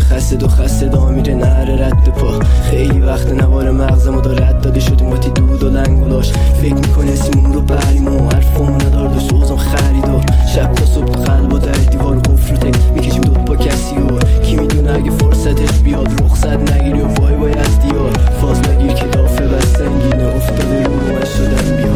خسته دو خسته دا میره نهر رد پا. خیلی وقت نوار مغزمو دا رد داده شدیم با تی دود و لنگ و لاش. فکر میکنه سیمون رو بریم و حرفمون ندارد و سوزم خریدار. شب تا صبح تو قلب و در دیوار قفل رو تک میکشیم دوت با کسی و کی میدونه اگه فرصتش بیاد رخصت نگیری و وای وای از دیار. فاز نگیر که دافه بس سنگینه افتاده رو من شدن بیار.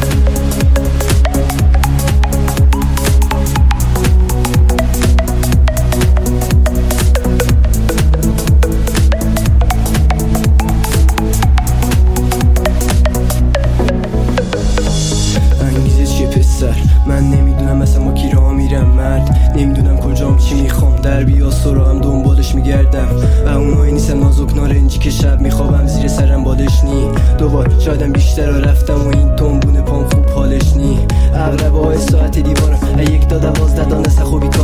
من نمیدونم مثلا با کی راه میرم مرد. نمیدونم کجام چی میخوام در بیا سرا هم دنبالش میگردم. اونایی نیستم نازک نارنجی که شب میخوابم زیر سرم بالش نی. دوبار شایدم بیشتر رفتم و این تنبونه پام خوب حالش نی. اغربه های ساعت دیوارم یک تا 12 دانسته خوبی